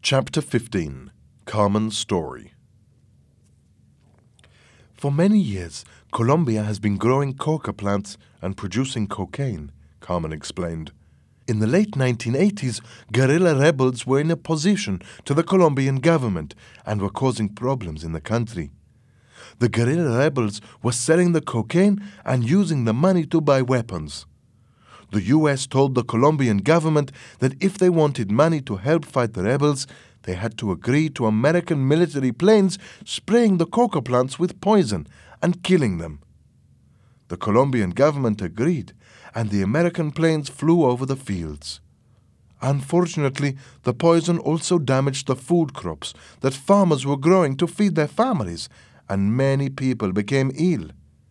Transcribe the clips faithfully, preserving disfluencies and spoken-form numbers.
Chapter fifteen. Carmen's Story. For many years, Colombia has been growing coca plants and producing cocaine, Carmen explained. In the late nineteen eighties, guerrilla rebels were in opposition to the Colombian government and were causing problems in the country. The guerrilla rebels were selling the cocaine and using the money to buy weapons. The U S told the Colombian government that if they wanted money to help fight the rebels, they had to agree to American military planes spraying the coca plants with poison and killing them. The Colombian government agreed, and the American planes flew over the fields. Unfortunately, the poison also damaged the food crops that farmers were growing to feed their families, and many people became ill.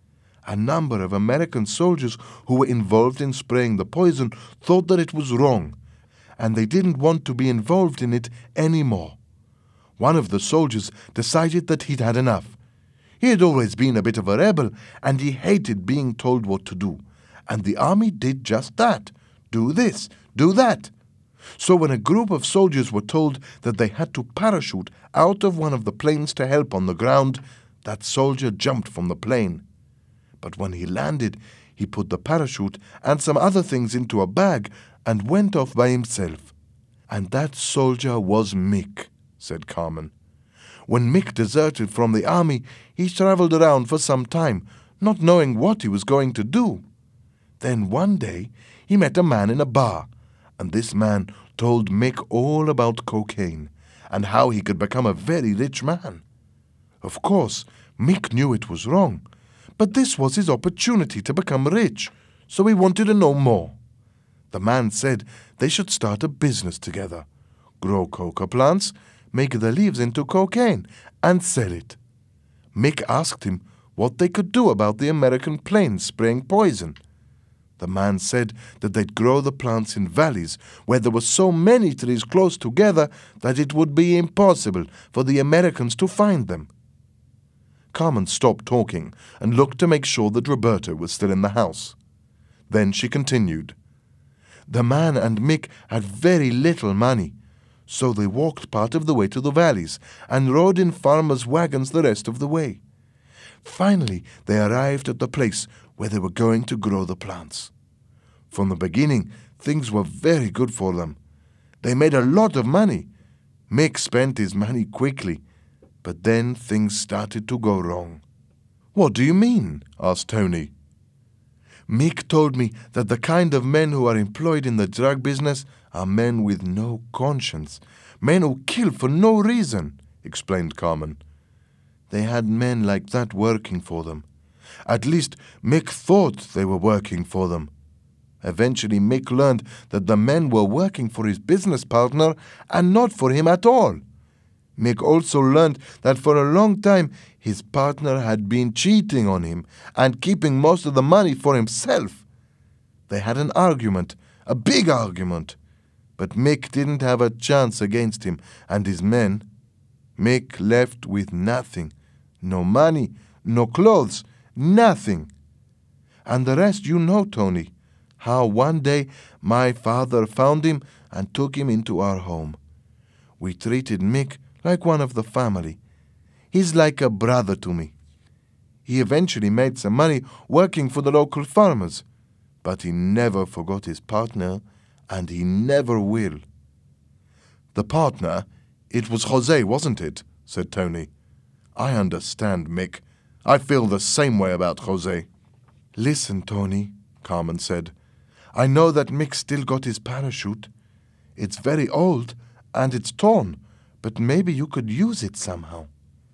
A number of American soldiers who were involved in spraying the poison thought that it was wrong, and they didn't want to be involved in it anymore. One of the soldiers decided that he'd had enough. He had always been a bit of a rebel, and he hated being told what to do. And the army did just that. Do this, do that. So when a group of soldiers were told that they had to parachute out of one of the planes to help on the ground, that soldier jumped from the plane. But when he landed, he put the parachute and some other things into a bag and went off by himself. And that soldier was Mick, said Carmen. When Mick deserted from the army, he traveled around for some time, not knowing what he was going to do. Then one day, he met a man in a bar, and this man told Mick all about cocaine and how he could become a very rich man. Of course, Mick knew it was wrong, but this was his opportunity to become rich, so he wanted to know more. The man said they should start a business together, grow coca plants, make the leaves into cocaine, and sell it. Mick asked him what they could do about the American planes spraying poison. The man said that they'd grow the plants in valleys where there were so many trees close together that it would be impossible for the Americans to find them. Carmen stopped talking and looked to make sure that Roberto was still in the house. Then she continued. The man and Mick had very little money, so they walked part of the way to the valleys and rode in farmers' wagons the rest of the way. Finally, they arrived at the place where they were going to grow the plants. From the beginning, things were very good for them. They made a lot of money. Mick spent his money quickly, but then things started to go wrong. What do you mean? Asked Tony. Mick told me that the kind of men who are employed in the drug business are men with no conscience, men who kill for no reason, explained Carmen. They had men like that working for them. At least Mick thought they were working for them. Eventually Mick learned that the men were working for his business partner and not for him at all. Mick also learned that for a long time his partner had been cheating on him and keeping most of the money for himself. They had an argument, a big argument, but Mick didn't have a chance against him and his men. Mick left with nothing, no money, no clothes, nothing. And the rest you know, Tony, how one day my father found him and took him into our home. We treated Mick like one of the family. He's like a brother to me. He eventually made some money working for the local farmers, but he never forgot his partner, and he never will. The partner? It was Jose, wasn't it? Said Tony. I understand, Mick. I feel the same way about Jose. Listen, Tony, Carmen said. I know that Mick still got his parachute. It's very old, and it's torn, but maybe you could use it somehow.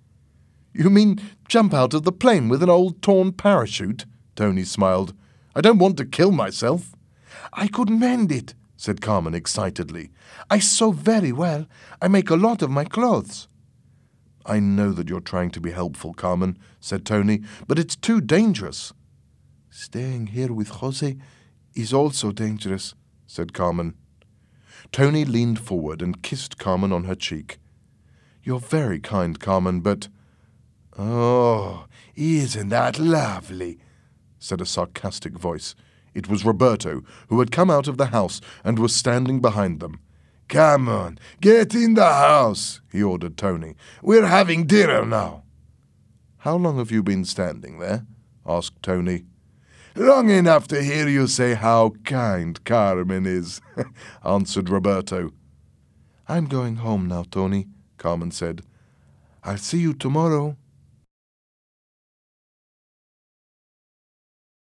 You mean jump out of the plane with an old torn parachute? Tony smiled. I don't want to kill myself. I could mend it, said Carmen excitedly. I sew very well. I make a lot of my clothes. I know that you're trying to be helpful, Carmen, said Tony, but it's too dangerous. Staying here with Jose is also dangerous, said Carmen. Tony leaned forward and kissed Carmen on her cheek. You're very kind, Carmen, but... Oh, isn't that lovely? Said a sarcastic voice. It was Roberto, who had come out of the house and was standing behind them. Come on, get in the house, he ordered Tony. We're having dinner now. How long have you been standing there? Asked Tony. Long enough to hear you say how kind Carmen is, answered Roberto. I'm going home now, Tony, Carmen said. I'll see you tomorrow.